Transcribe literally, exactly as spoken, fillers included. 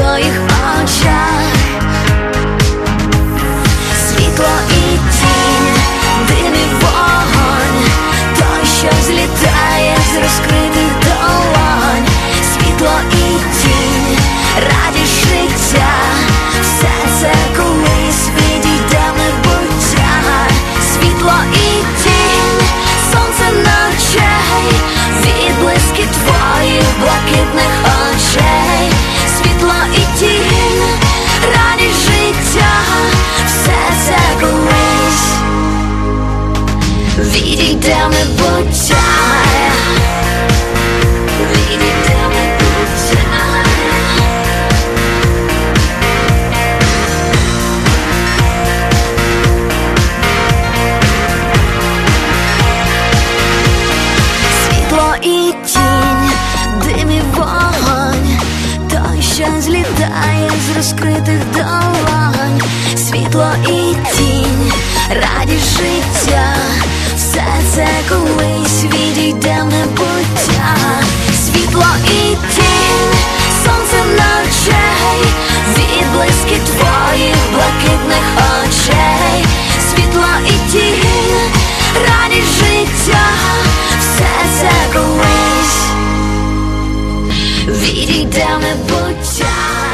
твоїх очах. Світло і тінь, дим і вогонь, той, що злітає з розкритих долонь. Світло і тінь, радість життя, все це колись відійде в небуття. Світло і тінь, сонце ночей, відблиски твоїх блакитних очей. Світло і тінь, радість життя, все це колись відійде в небуття. Відійде в небуття. Світло і тінь, дим і вогонь, той, що злітає з розкритих долонь. Світло і тінь, радість життя, все це колись відійде в небуття. Світло і тінь, сонце ночей, відблиски твоїх блакитних очей. Світло і тінь, радість життя, все це колись відійде в небуття.